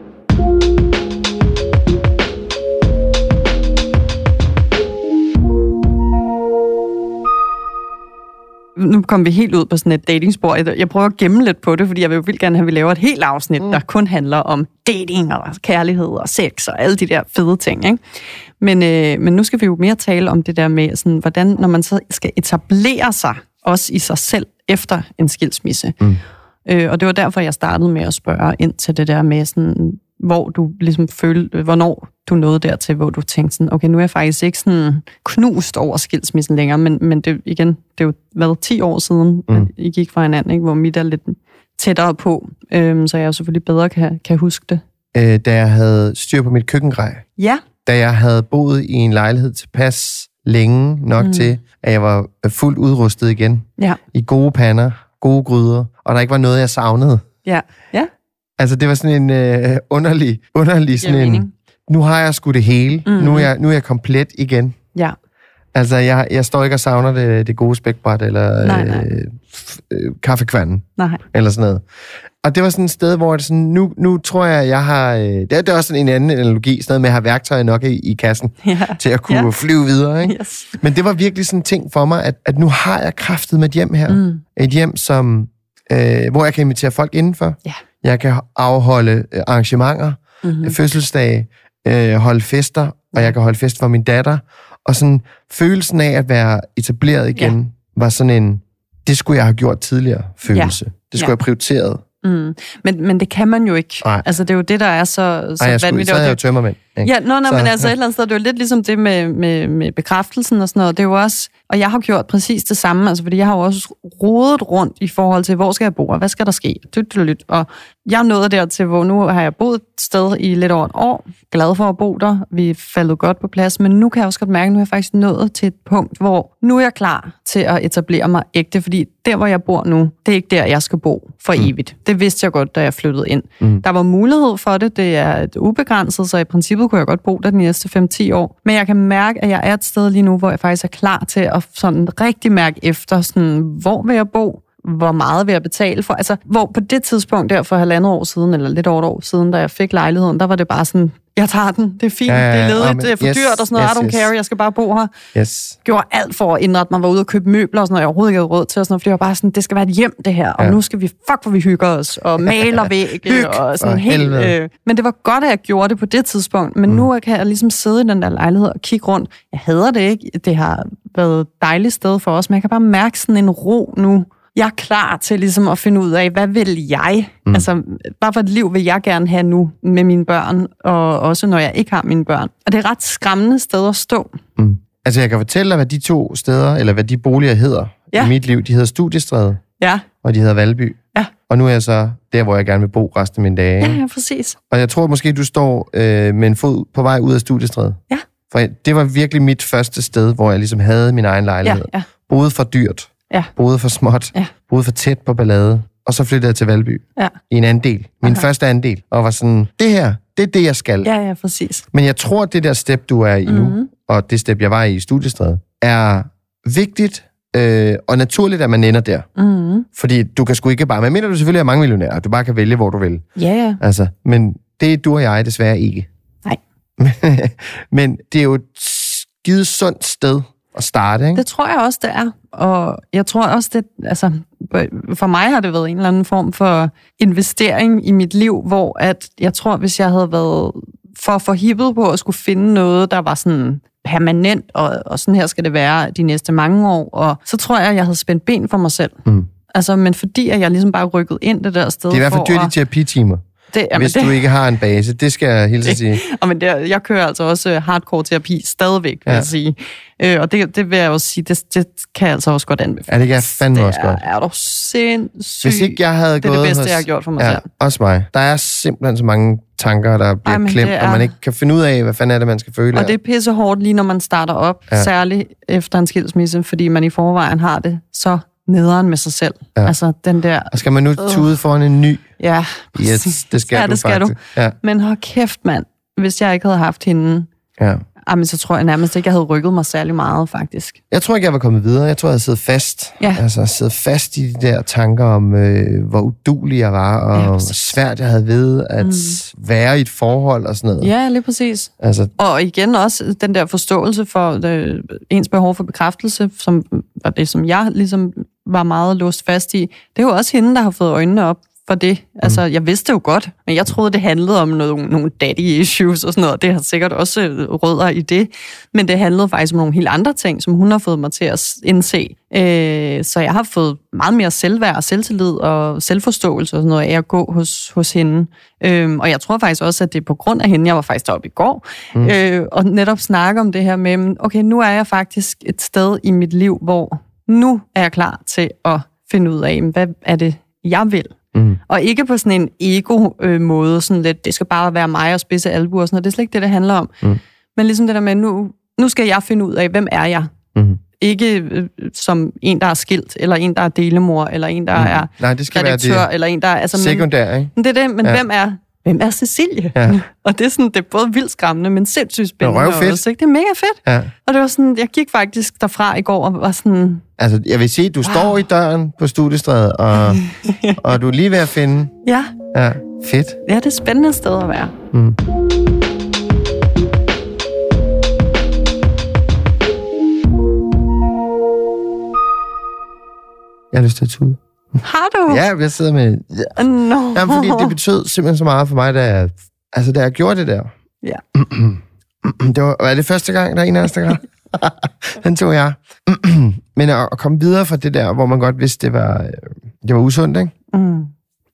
Nu kommer vi helt ud på sådan et datingspor. Jeg prøver at gemme lidt på det, fordi jeg vil jo vildt gerne have, at vi laver et helt afsnit, mm. der kun handler om dating og kærlighed og sex og alle de der fede ting, ikke? Men, øh, men nu skal vi jo mere tale om det der med, sådan, hvordan, når man så skal etablere sig, også i sig selv, efter en skilsmisse. Mm. Øh, og det var derfor, jeg startede med at spørge ind til det der med, sådan, hvor du ligesom følte, hvornår du nåede dertil, hvor du tænkte sådan, okay, nu er jeg faktisk ikke sådan knust over skilsmissen længere, men, men det, igen, det er jo været ti år siden, mm. I gik fra hinanden, ikke, hvor mit er lidt tættere på, øhm, så jeg jo selvfølgelig bedre kan, kan huske det. Øh, da jeg havde styr på mit køkkengrej. Ja. Da jeg havde boet i en lejlighed tilpas længe nok mm. til, at jeg var fuldt udrustet igen. Ja. I gode pander, gode gryder, og der ikke var noget, jeg savnede. Ja, ja. Altså, det var sådan en øh, underlig, underlig sådan en... Nu har jeg sgu det hele. Mm-hmm. Nu, er jeg, nu er jeg komplet igen. Ja. Altså, jeg, jeg står ikke og savner det, det gode spækbræt, eller nej, nej. Øh, øh, kaffekvanden, nej. Eller sådan noget. Og det var sådan et sted, hvor det sådan, nu, nu tror jeg, jeg har... Øh, det, er, det er også en anden analogi, sådan noget med at have værktøjer nok i, i kassen, ja. Til at kunne ja. Flyve videre, ikke? Yes. Men det var virkelig sådan en ting for mig, at, at nu har jeg kraftet med et hjem her. Mm. Et hjem, som, øh, hvor jeg kan invitere folk indenfor. Ja. Jeg kan afholde arrangementer, mm-hmm. fødselsdage, øh, holde fester, og jeg kan holde fest for min datter. Og sådan følelsen af at være etableret igen, ja. Var sådan en, det skulle jeg have gjort tidligere følelse. Ja. Det skulle ja. Jeg have prioriteret. Mm. Men, men det kan man jo ikke. Ej. Altså, det er jo det, der er så, så Ej, jeg vanvittigt. Så er jeg jo tømmermænd. Ja, nå, nå, så, men altså et eller andet sted, det er jo lidt ligesom det med, med, med bekræftelsen og sådan noget. Det er jo også, og jeg har gjort præcis det samme, altså fordi jeg har jo også rodet rundt i forhold til, hvor skal jeg bo, og hvad skal der ske? Og jeg er nået dertil, hvor nu har jeg boet et sted i lidt over et år, glad for at bo der, vi er faldet godt på plads, men nu kan jeg også godt mærke, at nu er jeg faktisk nået til et punkt, hvor nu er jeg klar til at etablere mig ægte, fordi der, hvor jeg bor nu, det er ikke der, jeg skal bo for mm. evigt. Det vidste jeg godt, da jeg flyttede ind. Mm. Der var mulighed for det, det er et ubegrænset, så i princippet kunne jeg godt bo der de næste fem til ti år. Men jeg kan mærke, at jeg er et sted lige nu, hvor jeg faktisk er klar til at sådan rigtig mærke efter, sådan, hvor vil jeg bo? Hvor meget vil jeg betale for? Altså, hvor på det tidspunkt der for halvandet år siden, eller lidt over et år siden, da jeg fik lejligheden, der var det bare sådan, jeg tager den, det er fint, ja, ja, ja. Det er ledigt, det er for yes, dyrt og sådan noget, yes, I don't yes. care, jeg skal bare bo her. Yes. Gjorde alt for at indrette mig, var ude og købe møbler og sådan noget, jeg overhovedet ikke havde råd til og sådan noget, fordi jeg var bare sådan, det skal være et hjem det her, og ja. Nu skal vi, fuck hvor vi hygger os, og maler vægge, og sådan helt... Øh, men det var godt, at jeg gjorde det på det tidspunkt, men mm. nu kan jeg ligesom sidde i den der lejlighed og kigge rundt. Jeg hader det ikke, det har været et dejligt sted for os, men jeg kan bare mærke sådan en ro nu. Jeg er klar til ligesom at finde ud af, hvad vil jeg? Mm. Altså, hvad for et liv vil jeg gerne have nu med mine børn, og også når jeg ikke har mine børn. Og det er et ret skræmmende sted at stå. Mm. Altså, jeg kan fortælle dig, hvad de to steder, eller hvad de boliger hedder ja. I mit liv. De hedder Studiestræde, ja. Og de hedder Valby. Ja. Og nu er jeg så der, hvor jeg gerne vil bo resten af mine dage. Ja, ja, præcis. Og jeg tror måske, du står øh, med en fod på vej ud af Studiestræde. Ja. For det var virkelig mit første sted, hvor jeg ligesom havde min egen lejlighed. Ja, ja. Boede for dyrt. Ja. Boede for småt, ja. Boede for tæt på ballade, og så flyttede jeg til Valby ja. I en anden del, min okay. første andel, og var sådan, det her, det er det, jeg skal. Ja, ja, præcis. Men jeg tror, det der step, du er i mm-hmm. nu, og det step, jeg var i i Studiestræde, er vigtigt, Øh, og naturligt, at man ender der. Mm. Fordi du kan sgu ikke bare... Men mener du selvfølgelig er mange millionærer, du bare kan vælge, hvor du vil. Ja, ja. Altså, men det er du og jeg desværre ikke. Nej. Men det er jo et skide sundt sted at starte, ikke? Det tror jeg også, det er. Og jeg tror også, det... Altså, for mig har det været en eller anden form for investering i mit liv, hvor at jeg tror, hvis jeg havde været for forhippet på at skulle finde noget, der var sådan permanent, og, og sådan her skal det være de næste mange år, og så tror jeg, at jeg havde spændt ben for mig selv. Mm. Altså, men fordi at jeg ligesom bare rykket ind det der sted. Det er i hvert fald dyrt i terapitimer. Det, jamen hvis det, du ikke har en base, det skal jeg hilse at sige. Men det, jeg kører altså også hardcore terapi stadigvæk, vil ja. jeg sige. Øh, og det, det vil jeg også sige, det, det kan jeg altså også godt anbefale. Ja, det kan jeg fandme det også godt. Er du sindssygt. Hvis ikke jeg havde det er gået det bedste, hos, jeg har gjort for mig ja, selv. Også mig. Der er simpelthen så mange tanker, der bliver Ej, klemt, er... og man ikke kan finde ud af, hvad fanden er det, man skal føle. Og det er pissehårdt lige, når man starter op, ja. særligt efter en skilsmisse, fordi man i forvejen har det så nederen med sig selv. Ja. Altså den der... Og skal man nu tude foran en ny? Ja, yes, det skal ja, du det skal faktisk. Du. Ja. Men hold kæft, mand. Hvis jeg ikke havde haft hende, ja. jamen, så tror jeg nærmest ikke, jeg havde rykket mig særlig meget, faktisk. Jeg tror ikke, jeg var kommet videre. Jeg tror, jeg havde siddet fast. Ja. Altså, jeg siddet fast i de der tanker om, øh, hvor uduelig jeg var, og ja, hvor svært jeg havde ved at mm. være i et forhold og sådan noget. Ja, lige præcis. Altså... Og igen også den der forståelse for det, ens behov for bekræftelse, som var det, som jeg ligesom var meget låst fast i. Det er jo også hende, der har fået øjnene op for det. Altså, jeg vidste det jo godt, men jeg troede, det handlede om noget, nogle daddy issues og sådan noget. Det har sikkert også rødder i det. Men det handlede faktisk om nogle helt andre ting, som hun har fået mig til at indse. Øh, så jeg har fået meget mere selvværd og selvtillid og selvforståelse og sådan noget af at gå hos, hos hende. Øh, og jeg tror faktisk også, at det er på grund af hende. Jeg var faktisk deroppe i går. Mm. Øh, og netop snakke om det her med, okay, nu er jeg faktisk et sted i mit liv, hvor nu er jeg klar til at finde ud af, hvad er det, jeg vil. Mm. Og ikke på sådan en ego-måde, sådan lidt, det skal bare være mig og spidse albuer og sådan noget. Det er slet ikke det, det handler om. Mm. Men ligesom det der med, nu, nu skal jeg finde ud af, hvem er jeg? Mm. Ikke øh, som en, der er skilt, eller en, der er delemor, eller en, der mm. er Nej, det skal redaktør, være det eller en, der er... Altså, sekundær, ikke? Men det er det, men ja. hvem er... Hvem er Cecilie? Ja. Og det er sådan, det er både vildt skræmmende, men sindssygt spændende. Det er fedt. Også, ikke? Det er mega fedt. Ja. Og det var sådan, jeg gik faktisk derfra i går og var sådan... Altså, jeg vil sige, du wow. står i døren på Studiestræde, og, og du er lige ved at finde... Ja. Ja, fedt. Ja, det er et spændende sted at være. Mm. Jeg har lyst til at tude. Har du? Ja, jeg sidder med... Ja. No. Jamen, fordi det betød simpelthen så meget for mig, da jeg, altså, da jeg gjorde det der. Ja. Det var, var det første gang, der er en af os, der gør? Den tog jeg. Men at, at komme videre fra det der, hvor man godt vidste, det var, det var usundt, ikke? Mm.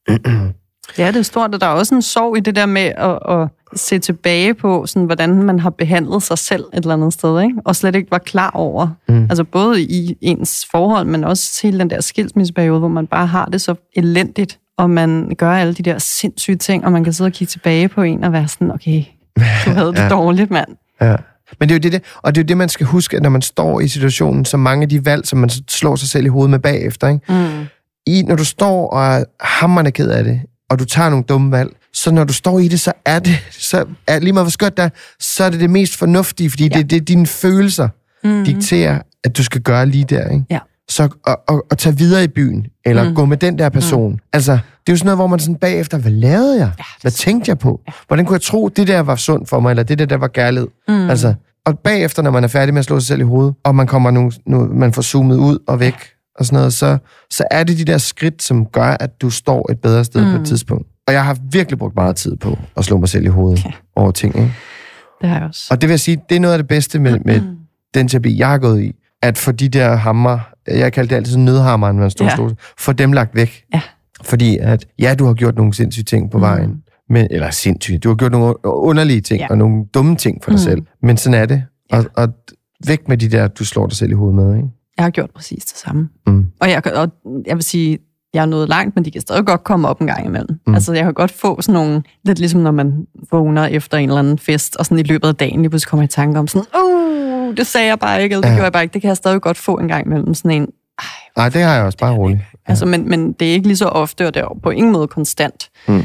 Ja, det er stort, og der er også en sorg i det der med at, at se tilbage på, sådan, hvordan man har behandlet sig selv et eller andet sted, ikke? Og slet ikke var klar over. Mm. Altså både i ens forhold, men også hele den der skilsmisseperiode, hvor man bare har det så elendigt, og man gør alle de der sindssyge ting, og man kan sidde og kigge tilbage på en og være sådan, okay, du havde det ja. dårligt, mand. Ja. Men det er jo det, og det er jo det, man skal huske, at når man står i situationen, så mange af de valg, som man slår sig selv i hovedet med bagefter, ikke? Mm. I, når du står og er hamrende ked af det, og du tager nogle dumme valg, så når du står i det, så er det, så er, lige meget hvor skørt der, så er det det mest fornuftige, fordi ja. det, det er dine følelser, mm-hmm. dikterer, at du skal gøre lige der, ikke? Ja. Så at, at, at tage videre i byen, eller mm. gå med den der person. Mm. Altså, det er jo sådan noget, hvor man sådan bagefter, hvad lavede jeg? Ja, hvad tænkte jeg på? Ja. Hvordan kunne jeg tro, det der var sundt for mig, eller det der, der var kærlighed? Mm. Altså, og bagefter, når man er færdig med at slå sig selv i hovedet, og man kommer nu, nu man får zoomet ud og væk, og sådan noget, så, så er det de der skridt, som gør, at du står et bedre sted mm. på et tidspunkt. Og jeg har virkelig brugt meget tid på at slå mig selv i hovedet okay. over ting, ikke? Det har jeg også. Og det vil jeg sige, det er noget af det bedste med, med mm. den terapi, jeg har gået i, at for de der hammer, jeg kaldte det altid sådan nødhammeren, når man stod ja. stod, for dem lagt væk. Ja. Fordi at, ja, du har gjort nogle sindssyge ting på mm. vejen, men, eller sindssyge, du har gjort nogle underlige ting, ja. og nogle dumme ting for dig mm. selv, men sådan er det. Ja. Og, og væk med de der, du slår dig selv i hovedet med, ikke? Jeg har gjort præcis det samme. Mm. Og, jeg, og jeg vil sige, jeg er nået langt, men de kan stadig godt komme op en gang imellem. Mm. Altså, jeg kan godt få sådan nogle, lidt ligesom når man vågner efter en eller anden fest, og sådan i løbet af dagen, lige pludselig kommer jeg i tanke om sådan, uh, det sagde jeg bare ikke, eller det ja. gjorde jeg bare ikke. Det kan jeg stadig godt få en gang imellem. Sådan en, nej, det har jeg også, bare roligt. Ja. Altså, men, men det er ikke lige så ofte, og det er på ingen måde konstant. Mm.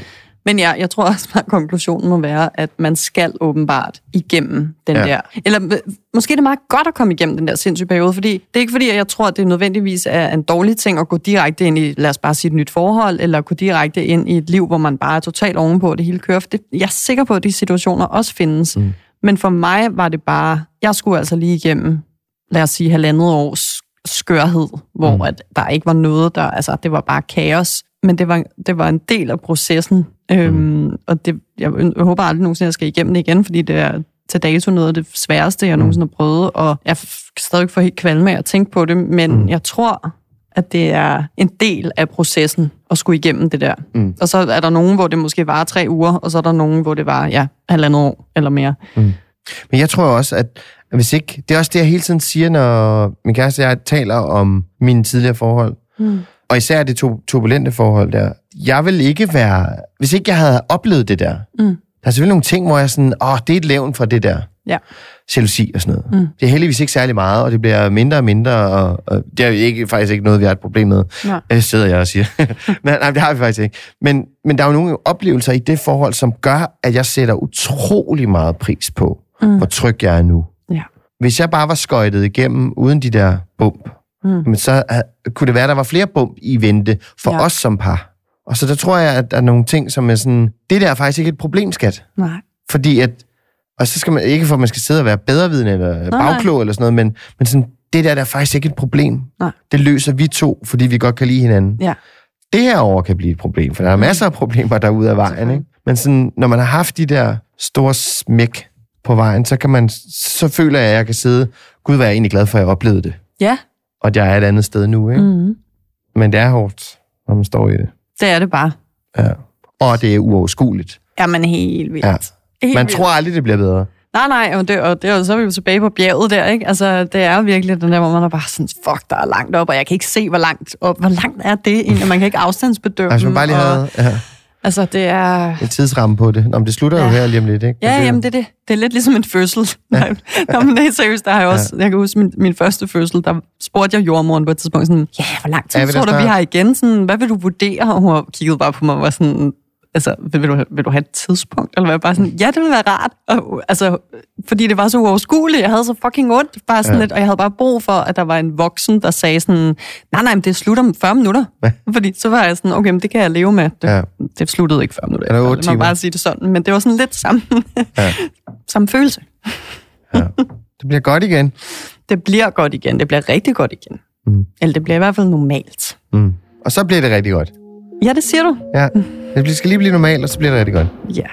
Men ja, jeg tror også, at konklusionen må være, at man skal åbenbart igennem den ja. der... Eller måske er det meget godt at komme igennem den der sindssyge periode, fordi det er ikke fordi, at jeg tror, at det nødvendigvis er en dårlig ting at gå direkte ind i, lad os bare sige, et nyt forhold, eller gå direkte ind i et liv, hvor man bare er totalt ovenpå, og det hele kører. For det, jeg er sikker på, at de situationer også findes. Mm. Men for mig var det bare... Jeg skulle altså lige igennem, lad os sige, halvandet års skørhed, hvor mm. at der ikke var noget, der... Altså, det var bare kaos. Men det var, det var en del af processen, øhm, mm. og det, jeg, jeg håber aldrig nogensinde, at jeg skal igennem det igen, fordi det er til dato noget af det sværeste, jeg mm. nogensinde har prøvet, og jeg kan stadig få helt kvalme af at tænke på det, men mm. jeg tror, at det er en del af processen at skulle igennem det der. Mm. Og så er der nogen, hvor det måske varer tre uger, og så er der nogen, hvor det var ja, halvandet år eller mere. Mm. Men jeg tror også, at hvis ikke... Det er også det, jeg hele tiden siger, når min kæreste og jeg taler om mine tidligere forhold, mm. og især det turbulente forhold der. Jeg vil ikke være... Hvis ikke jeg havde oplevet det der... Mm. Der er selvfølgelig nogle ting, hvor jeg sådan... Åh, det er et levn fra det der. Ja. Jalousi og sådan noget. Mm. Det er heldigvis ikke særlig meget, og det bliver mindre og mindre, og, og det er ikke, faktisk ikke noget, vi har et problem med. Nej. Det sidder jeg og siger. men, nej, det har vi faktisk ikke. Men, men der er jo nogle oplevelser i det forhold, som gør, at jeg sætter utrolig meget pris på, mm. hvor tryg jeg er nu. Ja. Hvis jeg bare var skøjtet igennem, uden de der bump, mm. men så uh, kunne det være, at der var flere bump i vente for ja. os som par. Og så der tror jeg, at der er nogle ting, som er sådan... Det der er faktisk ikke et problem, skat. Nej. Fordi at... Og så skal man ikke for, at man skal sidde og være bedrevidende eller bagklog eller sådan noget, men, men sådan, det der, der er faktisk ikke et problem. Nej. Det løser vi to, fordi vi godt kan lide hinanden. Ja. Det her over kan blive et problem, for der er masser af problemer derude af vejen, ikke? Men sådan, når man har haft de der store smæk på vejen, så kan man... Så føler jeg, at jeg kan sidde... Gud, hvor er jeg egentlig glad for, at jeg oplevede det. Ja. Og at jeg er et andet sted nu, ikke? Mm-hmm. Men det er hårdt, når man står i det. Det er det bare. Ja. Og det er uoverskueligt. Jamen helt vildt. Ja. Helt man vildt. Tror aldrig, det bliver bedre. Nej, nej, og, det, og det, og så er vi jo tilbage på bjerget der, ikke? Altså, det er jo virkelig den der, hvor man er bare sådan, fuck, der er langt op, og jeg kan ikke se, hvor langt op. Hvor langt er det egentlig? Man kan ikke afstandsbedømme. Altså, man bare lige havde... Ja. Altså, det er... En tidsramme på det. Nå, men det slutter ja. jo her lige om lidt, ikke? Ja, det jamen, det er det. Det er lidt ligesom en fødsel. Ja. Nå, men det er seriøst, der har jeg også... Ja. Jeg kan huske min, min første fødsel, der spurgte jeg jordmoren på et tidspunkt sådan, ja, hvor lang tid ja, tror du, vi har igen? Sådan, hvad vil du vurdere? Og hun kiggede bare på mig og var sådan... Altså, vil du, vil du have et tidspunkt? Eller hvad? Bare sådan, ja, det ville være rart. Og, altså, fordi det var så uoverskueligt. Jeg havde så fucking ondt. Bare sådan ja. lidt, og jeg havde bare brug for, at der var en voksen, der sagde sådan, nej, nej, men det slutter om fyrre minutter. Ja. Fordi så var jeg sådan, okay, men det kan jeg leve med. Det, ja. det sluttede ikke fyrre minutter. Eller otte timer. Man bare sige det sådan. Men det var sådan lidt samme, ja. samme følelse. Ja. Det bliver godt igen. Det bliver godt igen. Det bliver rigtig godt igen. Mm. Eller det bliver i hvert fald normalt. Mm. Og så bliver det rigtig godt. Ja, det siger du. Ja, det skal lige blive normalt, og så bliver det rigtig godt. Ja.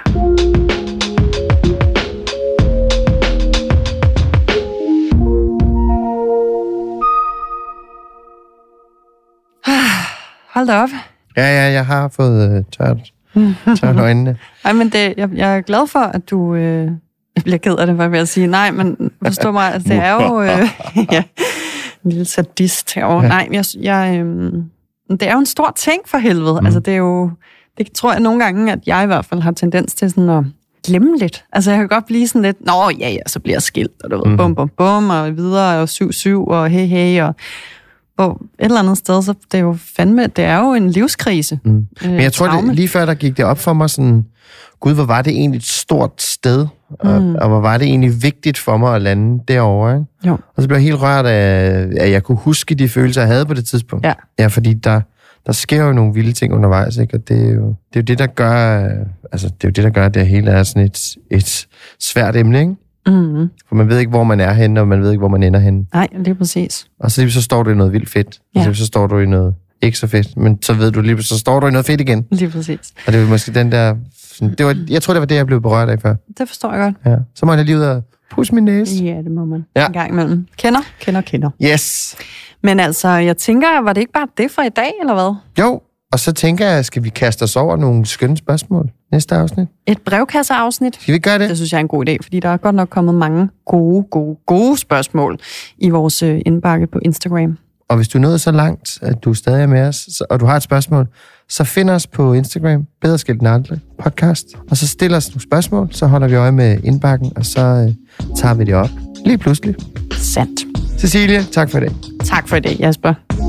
Hold da op. Ja, ja, jeg har fået uh, tørt, tørt øjnene. Ej, men det, jeg, jeg er glad for, at du... Øh, jeg bliver ked af det, for jeg vil sige. Nej, men forstå mig, at det er jo... Øh, ja, en lille sadist herovre. Ja. Nej, jeg... jeg øh, det er jo en stor ting for helvede. Mm. Altså, det er jo... Det tror jeg nogle gange, at jeg i hvert fald har tendens til sådan at glemme lidt. Altså, jeg kan godt blive sådan lidt, nå, ja, ja, så bliver jeg skilt, og du ved, mm. bum, bum, bum, og videre, og syv, syv, og hey, hey, og hvor et eller andet sted, så det er jo fandme, det er jo en livskrise. Mm. Men jeg tror, det, lige før der gik det op for mig sådan, gud, hvor var det egentlig et stort sted, og, mm. og hvor var det egentlig vigtigt for mig at lande derovre, ikke? Jo. Og så blev jeg helt rørt af, at jeg kunne huske de følelser, jeg havde på det tidspunkt. Ja, ja fordi der... Der sker jo nogle vilde ting undervejs, ikke? Og det er jo det, er jo det der gør, altså det er jo det der gør, at det hele er sådan et, et svært emne, ikke? Mm-hmm. For man ved ikke, hvor man er henne, og man ved ikke, hvor man ender henne. Nej, det er præcis. Og så lige så står du i noget vildt fedt, ja. Og så står du i noget ikke så fedt, men så ved du lige så står du i noget fedt igen. Lige præcis. Og det var måske den der, sådan, det var, jeg tror det var det, jeg blev berørt af før. Det forstår jeg godt. Ja. Så må jeg lige ud og pusse min næse. Ja, det må man. Ja. En gang imellem. Kender, kender, kender. Yes. Men altså, jeg tænker, var det ikke bare det for i dag, eller hvad? Jo, og så tænker jeg, skal vi kaste os over nogle skønne spørgsmål næste afsnit? Et brevkasseafsnit. Skal vi gøre det? Det synes jeg er en god idé, fordi der er godt nok kommet mange gode, gode, gode spørgsmål i vores indbakke på Instagram. Og hvis du er nået så langt, at du stadig er med os, og du har et spørgsmål, så find os på Instagram, Bedre Skilt End Aldrig podcast, og så stiller os nogle spørgsmål, så holder vi øje med indbakken, og så øh, tager vi det op lige pludselig. Sandt. Cecilie, tak for i dag. Tak for i dag, Jasper.